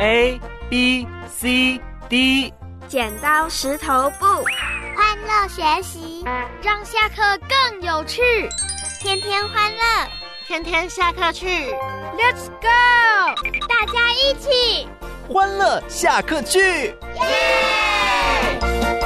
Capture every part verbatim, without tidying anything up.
A B C D， 剪刀石头布， 欢乐学习， 让下课更有趣， 天天欢乐， 天天下课去 Let's go， 大家一起欢乐下课去，耶！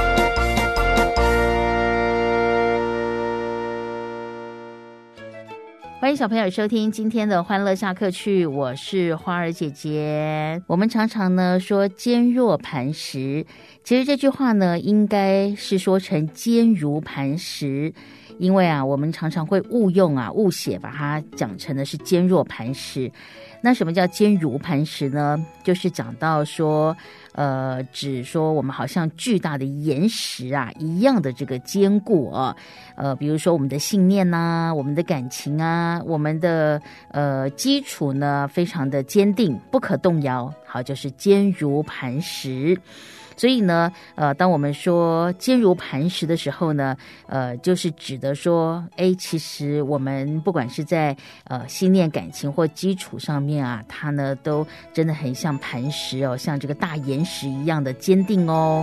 欢迎小朋友收听今天的欢乐下课去，我是花儿姐姐。我们常常呢说坚若磐石，其实这句话呢应该是说成坚如磐石，因为啊我们常常会误用啊误写，把它讲成的是坚若磐石。那什么叫坚如磐石呢？就是讲到说呃，指说我们好像巨大的岩石啊一样的这个坚固啊，呃，比如说我们的信念啊，我们的感情啊，我们的呃基础呢非常的坚定，不可动摇，好，就是坚如磐石。所以呢，呃，当我们说坚如磐石的时候呢，呃，就是指的说，哎，其实我们不管是在呃信念、感情或基础上面啊，它呢都真的很像磐石哦，像这个大岩石一样的坚定哦。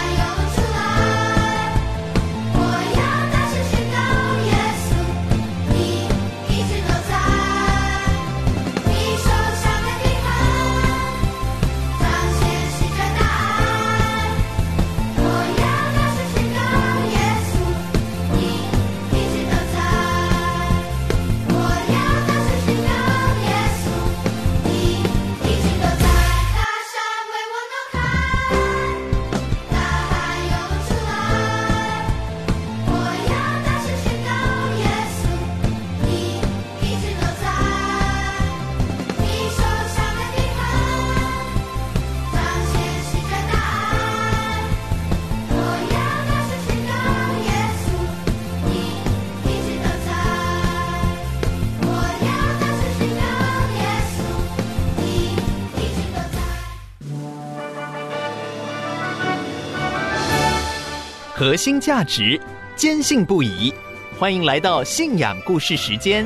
我要大声宣告耶稣核心价值，坚信不疑。欢迎来到信仰故事时间。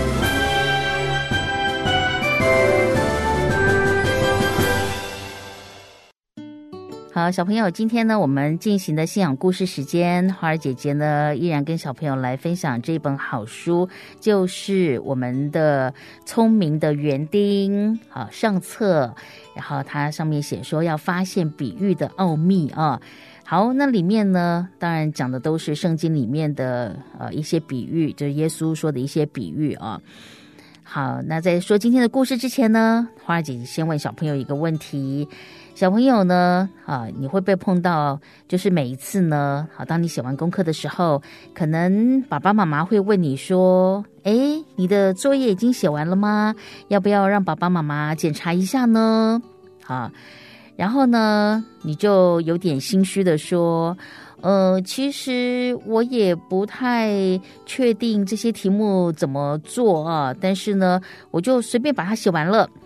好，小朋友，今天呢，我们进行的信仰故事时间，花儿姐姐呢依然跟小朋友来分享这本好书，就是我们的聪明的园丁啊上册，然后它上面写说要发现比喻的奥秘啊。好，那里面呢，当然讲的都是圣经里面的呃一些比喻，就是耶稣说的一些比喻啊。好，那在说今天的故事之前呢，花儿姐姐先问小朋友一个问题。小朋友呢，啊，你会被碰到，就是每一次呢，好，当你写完功课的时候，可能爸爸妈妈会问你说，诶，你的作业已经写完了吗？要不要让爸爸妈妈检查一下呢？好，然后呢，你就有点心虚的说，呃，其实我也不太确定这些题目怎么做啊，但是呢，我就随便把它写完了。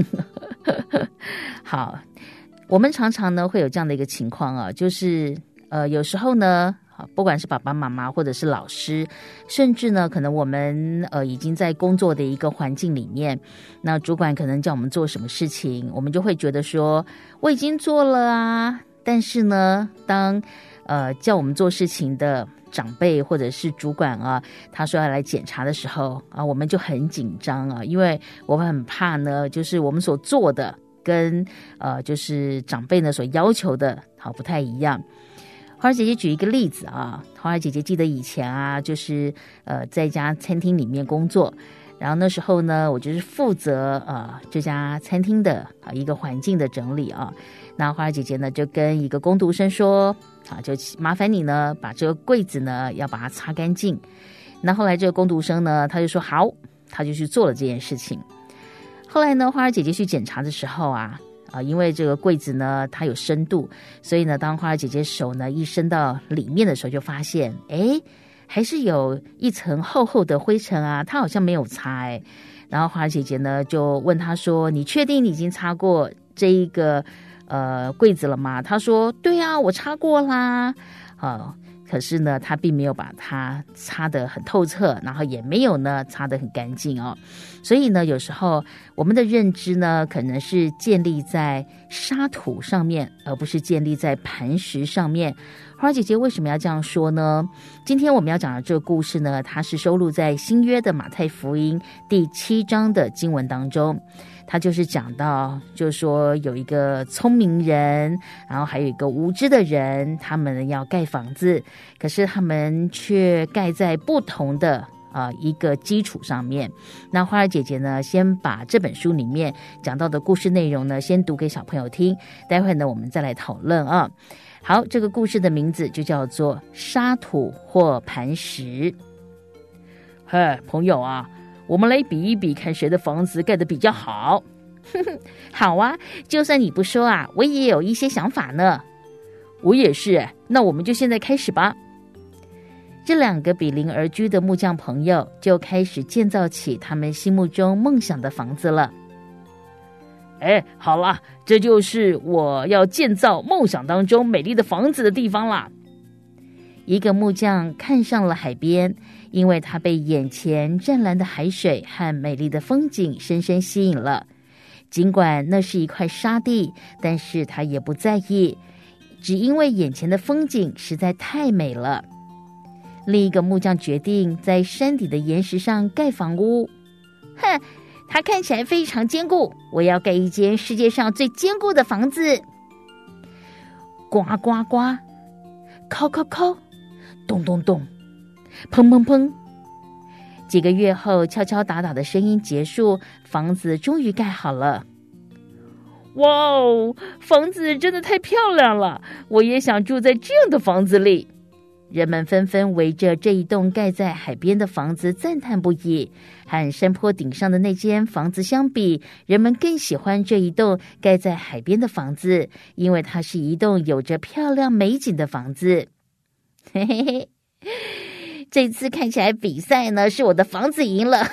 好。我们常常呢会有这样的一个情况啊，就是呃有时候呢，不管是爸爸妈妈或者是老师，甚至呢可能我们呃已经在工作的一个环境里面，那主管可能叫我们做什么事情，我们就会觉得说我已经做了啊，但是呢当呃叫我们做事情的长辈或者是主管啊，他说要来检查的时候啊，我们就很紧张啊，因为我们很怕呢，就是我们所做的跟呃，就是长辈呢所要求的好不太一样。花儿姐姐举一个例子啊，花儿姐姐记得以前啊，就是呃在一家餐厅里面工作，然后那时候呢，我就是负责呃这家餐厅的啊一个环境的整理啊。那花儿姐姐呢就跟一个工读生说，啊，就麻烦你呢把这个柜子呢要把它擦干净。那后来这个工读生呢，他就说好，他就去做了这件事情。后来呢，花儿姐姐去检查的时候啊，啊，因为这个柜子呢它有深度，所以呢，当花儿姐姐手呢一伸到里面的时候，就发现，哎，还是有一层厚厚的灰尘啊，她好像没有擦哎。然后花儿姐姐呢就问她说：“你确定你已经擦过这一个呃柜子了吗？”她说：“对啊，我擦过啦。”啊。可是呢，他并没有把它擦得很透彻，然后也没有呢擦得很干净哦。所以呢，有时候我们的认知呢，可能是建立在沙土上面，而不是建立在磐石上面。花儿姐姐为什么要这样说呢？今天我们要讲的这个故事呢，它是收录在新约的马太福音第七章的经文当中。他就是讲到，就是说有一个聪明人，然后还有一个无知的人，他们要盖房子，可是他们却盖在不同的呃一个基础上面。那花儿姐姐呢，先把这本书里面讲到的故事内容呢，先读给小朋友听，待会呢我们再来讨论啊。好，这个故事的名字就叫做沙土或磐石。嘿，朋友啊，我们来比一比，看谁的房子盖得比较好。好啊，就算你不说啊，我也有一些想法呢。我也是，那我们就现在开始吧。这两个比邻而居的木匠朋友就开始建造起他们心目中梦想的房子了。哎，好了，这就是我要建造梦想当中美丽的房子的地方啦。一个木匠看上了海边，因为他被眼前湛蓝的海水和美丽的风景深深吸引了。尽管那是一块沙地，但是他也不在意，只因为眼前的风景实在太美了。另一个木匠决定在山底的岩石上盖房屋。哼，它看起来非常坚固，我要盖一间世界上最坚固的房子。呱呱呱，敲敲敲，咚咚咚，砰砰砰。几个月后，敲敲打打的声音结束，房子终于盖好了。哇哦，房子真的太漂亮了，我也想住在这样的房子里。人们纷纷围着这一栋盖在海边的房子赞叹不已。和山坡顶上的那间房子相比，人们更喜欢这一栋盖在海边的房子，因为它是一栋有着漂亮美景的房子。嘿嘿嘿，这次看起来比赛呢，是我的房子赢了。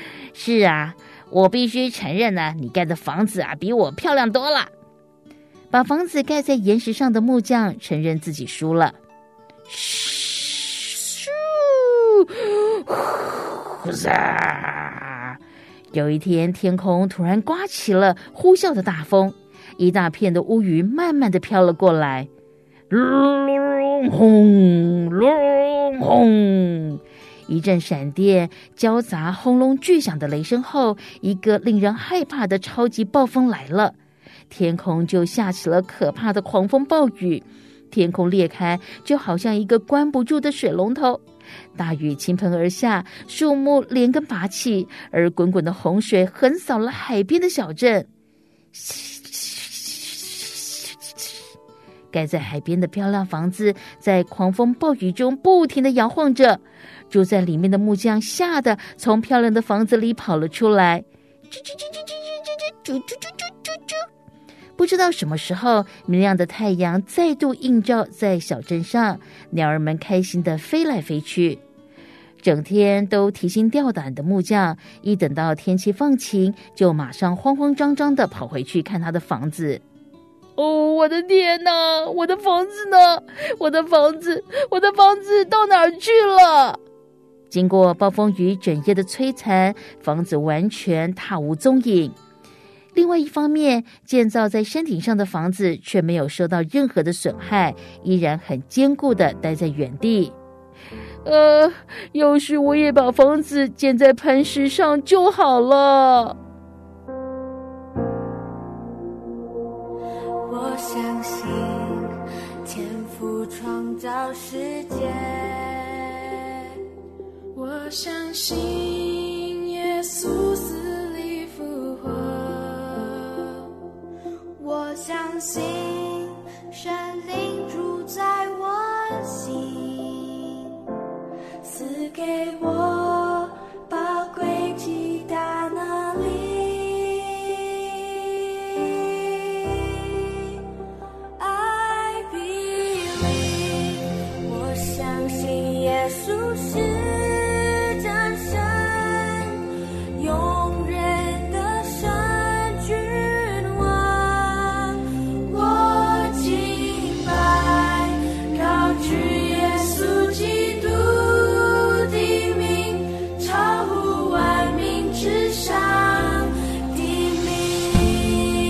是啊，我必须承认呢，你盖的房子啊，比我漂亮多了。 把房子盖在岩石上的木匠承认自己输了。咻！有一天，天空突然刮起了呼啸的大风，一大片的乌云慢慢的飘了过来。隆轰，隆轰！一阵闪电交杂轰隆巨响的雷声后，一个令人害怕的超级暴风来了，天空就下起了可怕的狂风暴雨，天空裂开，就好像一个关不住的水龙头。大雨倾盆而下，树木连根拔起，而滚滚的洪水横扫了海边的小镇。盖在海边的漂亮房子在狂风暴雨中不停地摇晃着，住在里面的木匠吓得从漂亮的房子里跑了出来。不知道什么时候，明亮的太阳再度映照在小镇上，鸟儿们开心地飞来飞去。整天都提心吊胆的木匠，一等到天气放晴，就马上慌慌张张地跑回去看他的房子。哦，我的天哪！我的房子呢？我的房子，我的房子到哪儿去了？经过暴风雨整夜的摧残，房子完全踏无踪影。另外一方面，建造在山顶上的房子却没有受到任何的损害，依然很坚固地待在原地。呃，要是我也把房子建在磐石上就好了。 我相信天父创造世界，我相信耶稣死里复活，我相信神灵住在我心，赐给我宝贵极大能力。耶稣是真神，永远的神君王，我敬拜高举耶稣基督的名，超乎万民之上的名。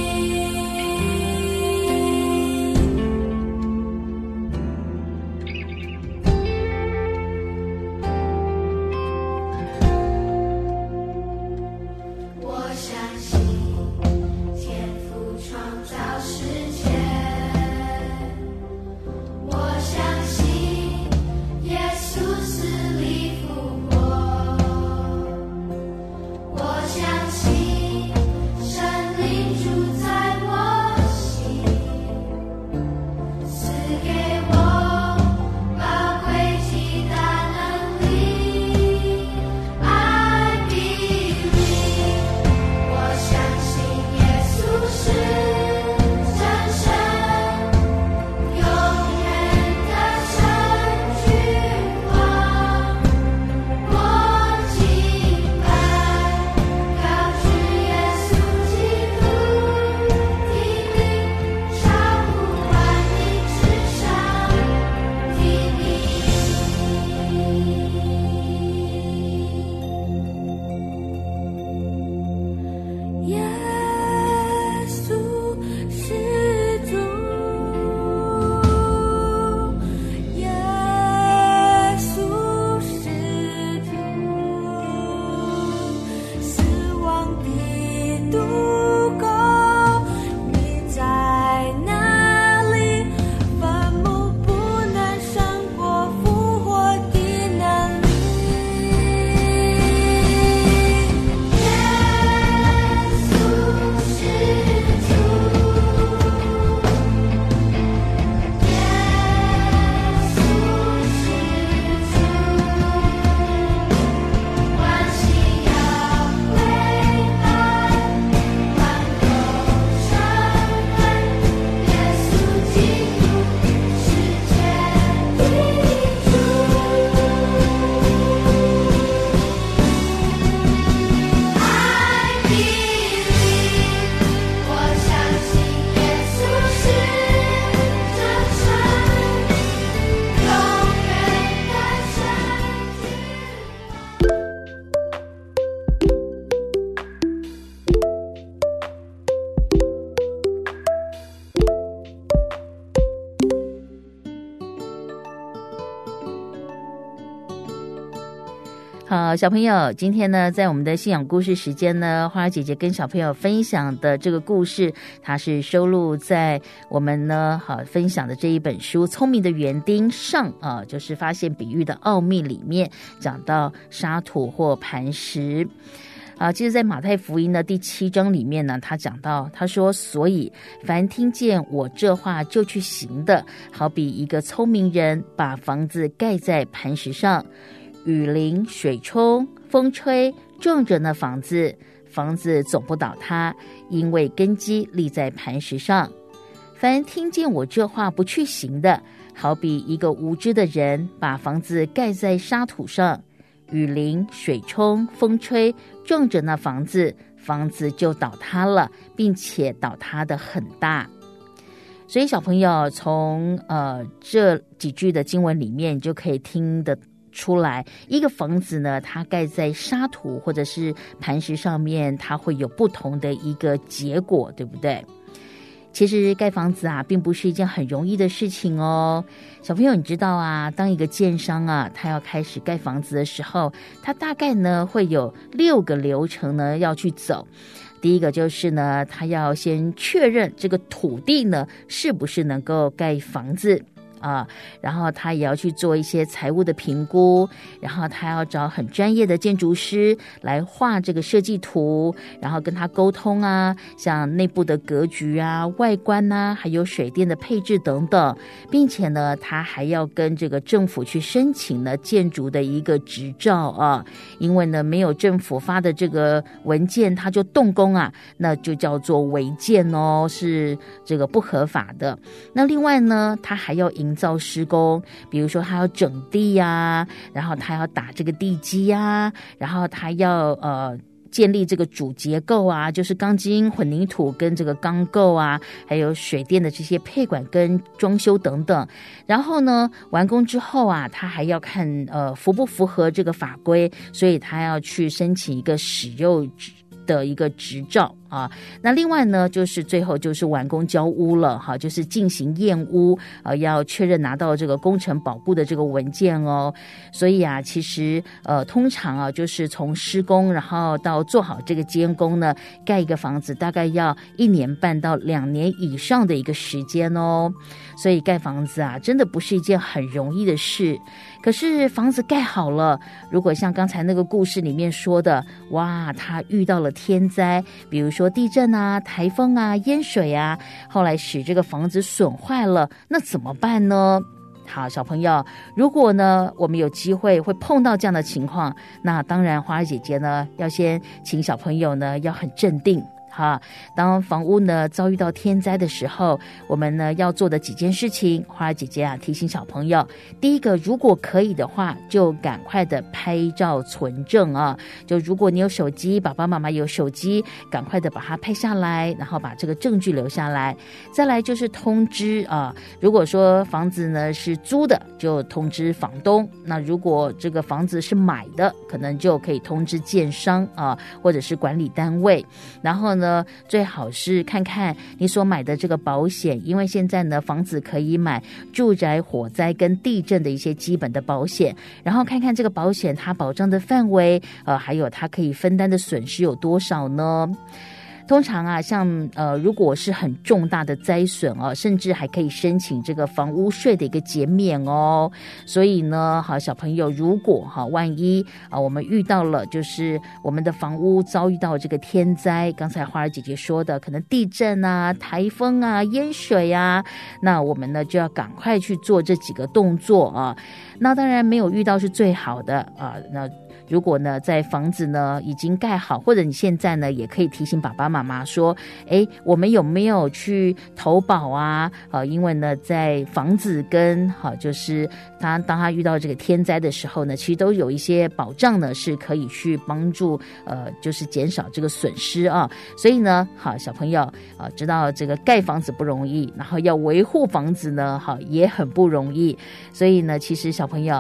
好，小朋友，今天呢，在我们的信仰故事时间呢，花儿姐姐跟小朋友分享的这个故事，它是收录在我们呢好分享的这一本书《聪明的园丁》上啊，就是发现比喻的奥秘里面讲到沙土或磐石。啊，其实在马太福音的第七章里面呢，他讲到，他说，所以凡听见我这话就去行的，好比一个聪明人把房子盖在磐石上，雨淋水冲风吹，撞着那房子，房子总不倒塌，因为根基立在磐石上。凡听见我这话不去行的，好比一个无知的人把房子盖在沙土上，雨淋水冲风吹，撞着那房子，房子就倒塌了，并且倒塌的很大。所以小朋友从呃这几句的经文里面，你就可以听得出来，一个房子呢，它盖在沙土或者是磐石上面，它会有不同的一个结果，对不对？其实盖房子啊，并不是一件很容易的事情哦。小朋友，你知道啊，当一个建商啊，他要开始盖房子的时候，他大概呢会有六个流程呢要去走。第一个就是呢，他要先确认这个土地呢是不是能够盖房子啊，然后他也要去做一些财务的评估，然后他要找很专业的建筑师来画这个设计图，然后跟他沟通啊，像内部的格局啊、外观啊，还有水电的配置等等，并且呢，他还要跟这个政府去申请呢建筑的一个执照啊，因为呢没有政府发的这个文件，他就动工啊，那就叫做违建哦，是这个不合法的。那另外呢，他还要营造施工，比如说他要整地啊，然后他要打这个地基啊，然后他要呃建立这个主结构啊，就是钢筋混凝土跟这个钢构啊，还有水电的这些配管跟装修等等。然后呢，完工之后啊，他还要看呃符不符合这个法规，所以他要去申请一个使用的一个执照啊。那另外呢，就是最后就是完工交屋了哈，就是进行验屋啊，要确认拿到这个工程保固的这个文件哦。所以啊，其实呃，通常啊，就是从施工然后到做好这个监工呢，盖一个房子大概要一年半到两年以上的一个时间哦。所以盖房子啊，真的不是一件很容易的事。可是房子盖好了，如果像刚才那个故事里面说的，哇，他遇到了天灾，比如说地震啊、台风啊、淹水啊，后来使这个房子损坏了，那怎么办呢？好，小朋友，如果呢我们有机会会碰到这样的情况，那当然花儿姐姐呢要先请小朋友呢要很镇定。哈，当房屋呢遭遇到天灾的时候，我们呢要做的几件事情，花儿姐姐啊提醒小朋友，第一个，如果可以的话，就赶快的拍照存证啊。就如果你有手机，爸爸妈妈有手机，赶快的把它拍下来，然后把这个证据留下来。再来就是通知啊，如果说房子呢是租的，就通知房东；那如果这个房子是买的，可能就可以通知建商啊，或者是管理单位。然后呢，呢，最好是看看你所买的这个保险，因为现在呢，房子可以买住宅火灾跟地震的一些基本的保险，然后看看这个保险它保障的范围，呃，还有它可以分担的损失有多少呢？通常啊，像呃，如果是很重大的灾损哦，甚至还可以申请这个房屋税的一个减免哦。所以呢，好，小朋友，如果哈万一啊，我们遇到了就是我们的房屋遭遇到这个天灾，刚才花儿姐姐说的，可能地震啊、台风啊、淹水啊，那我们呢就要赶快去做这几个动作啊。那当然没有遇到是最好的啊，那。如果呢，在房子呢已经盖好，或者你现在呢也可以提醒爸爸妈妈说，哎，我们有没有去投保啊？呃，因为呢，在房子跟好、啊，就是他当他遇到这个天灾的时候呢，其实都有一些保障呢，是可以去帮助呃，就是减少这个损失啊。所以呢，好小朋友啊，知道这个盖房子不容易，然后要维护房子呢，好也很不容易。所以呢，其实小朋友。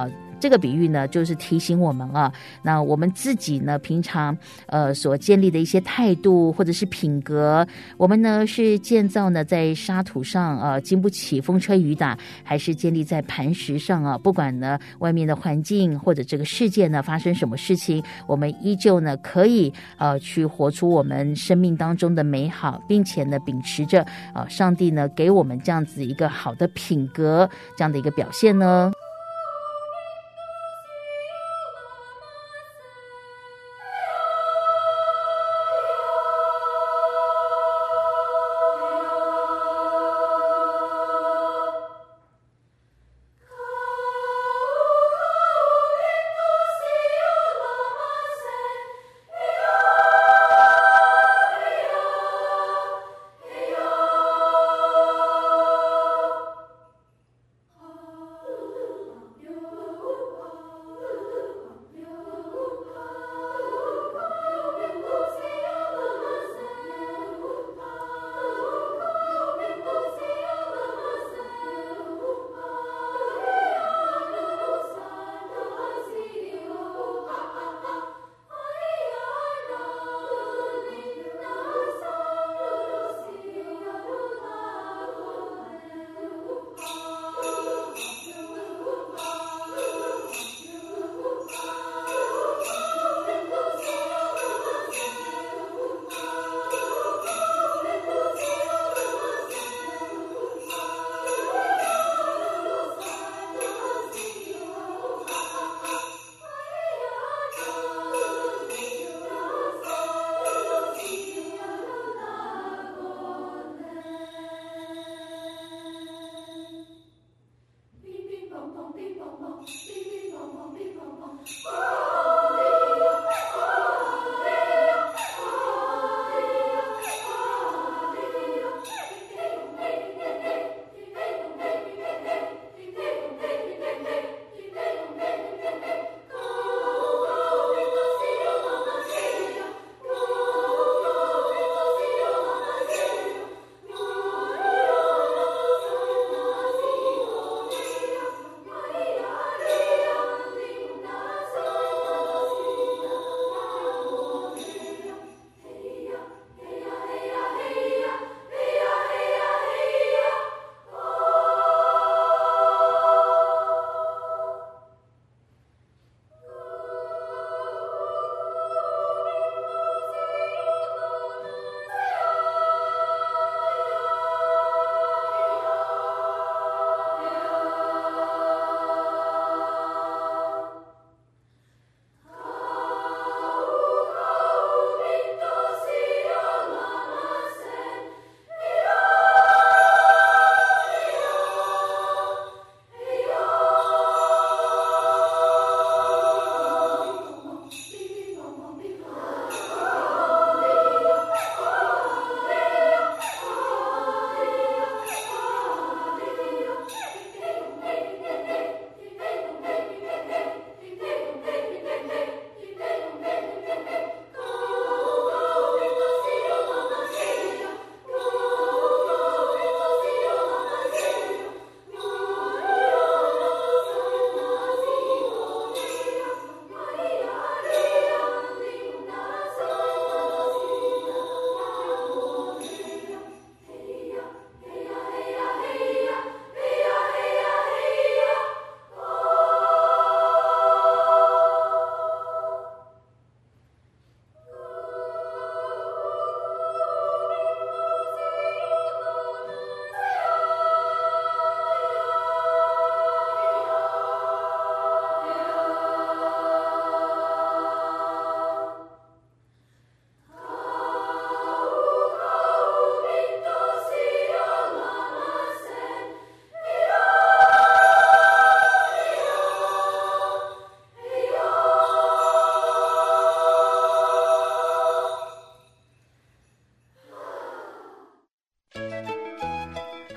这个比喻呢，就是提醒我们啊，那我们自己呢，平常呃所建立的一些态度或者是品格，我们呢是建造呢在沙土上啊，经不起风吹雨打，还是建立在磐石上啊？不管呢外面的环境或者这个世界呢发生什么事情，我们依旧呢可以呃去活出我们生命当中的美好，并且呢秉持着呃上帝呢给我们这样子一个好的品格这样的一个表现呢。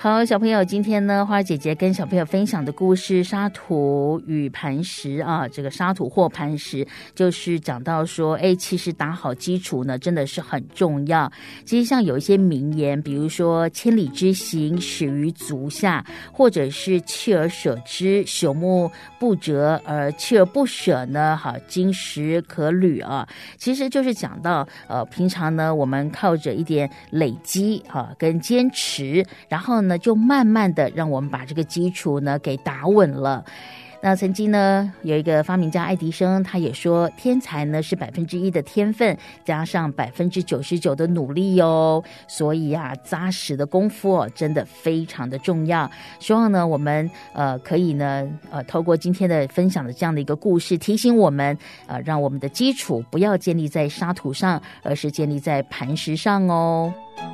好，小朋友，今天呢，花儿姐姐跟小朋友分享的故事《沙土与磐石》啊，这个沙土或磐石，就是讲到说，哎，其实打好基础呢，真的是很重要。其实像有一些名言，比如说"千里之行，始于足下"，或者是"锲而舍之，朽木不折；而锲而不舍呢，好，金石可履啊。其实就是讲到，呃，平常呢，我们靠着一点累积啊，跟坚持，然后呢。就慢慢的让我们把这个基础呢给打稳了。那曾经呢有一个发明家爱迪生，他也说天才呢是百分之一的天分加上百分之九十九的努力哦。所以啊，扎实的功夫哦真的非常的重要。希望呢我们呃可以呢呃透过今天的分享的这样的一个故事，提醒我们呃让我们的基础不要建立在沙土上，而是建立在磐石上哦。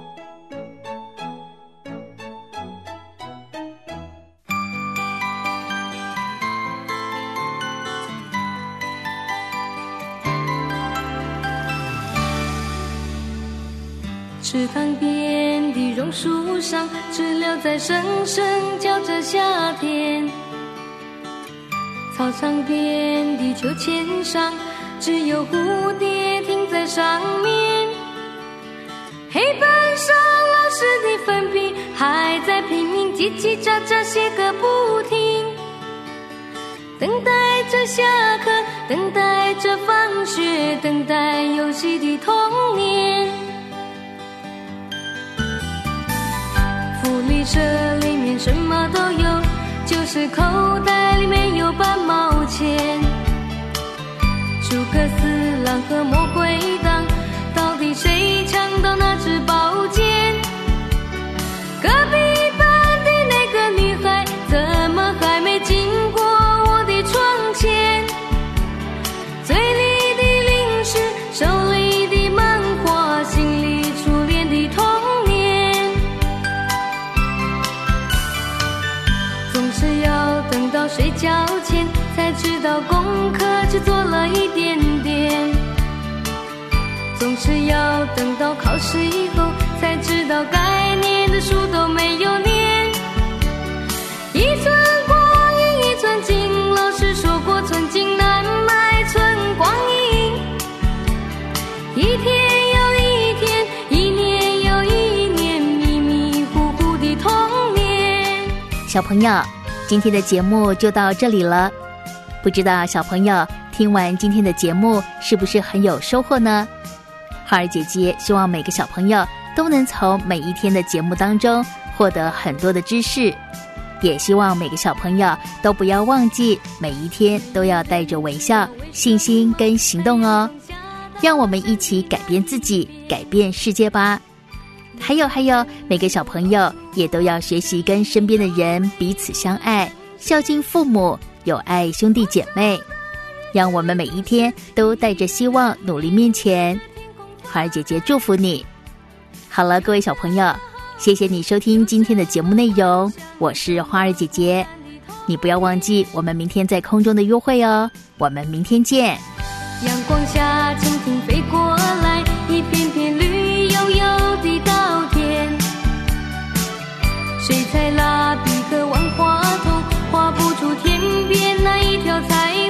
池塘边的榕树上，知了在声声叫着夏天。操场边的秋千上，只有蝴蝶停在上面。黑板上老师的粉笔还在拼命叽叽喳喳写个不停，等待着下课，等待着放学，等待游戏的童年。福利社里面什么都有，就是口袋里面有半毛钱。诸葛四郎和魔鬼党，到底谁抢到那支宝剑？隔壁班的那个女孩，怎么还没经过我的窗前？嘴里的零食，手里的漫画，心里初恋的童年。总是要等到睡觉前，才知道功课只做了一点点。总是要等到考试以后，才知道该念的书都没有念。一寸光阴一寸金，老师说过寸金难买寸光阴。一天又一天，一年又一年，迷迷糊糊的童年。 小朋友，今天的节目就到这里了。不知道小朋友听完今天的节目是不是很有收获呢？花儿姐姐希望每个小朋友都能从每一天的节目当中获得很多的知识，也希望每个小朋友都不要忘记每一天都要带着微笑、信心跟行动哦。让我们一起改变自己，改变世界吧。还有还有，每个小朋友也都要学习跟身边的人彼此相爱，孝敬父母，有爱兄弟姐妹。让我们每一天都带着希望努力面前。花儿姐姐祝福你。好了，各位小朋友，谢谢你收听今天的节目内容，我是花儿姐姐。你不要忘记我们明天在空中的约会哦，我们明天见。 阳光下蜻蜓飞过来，一片片绿油油的稻田。水彩蜡笔和万花筒画不出天边那一条彩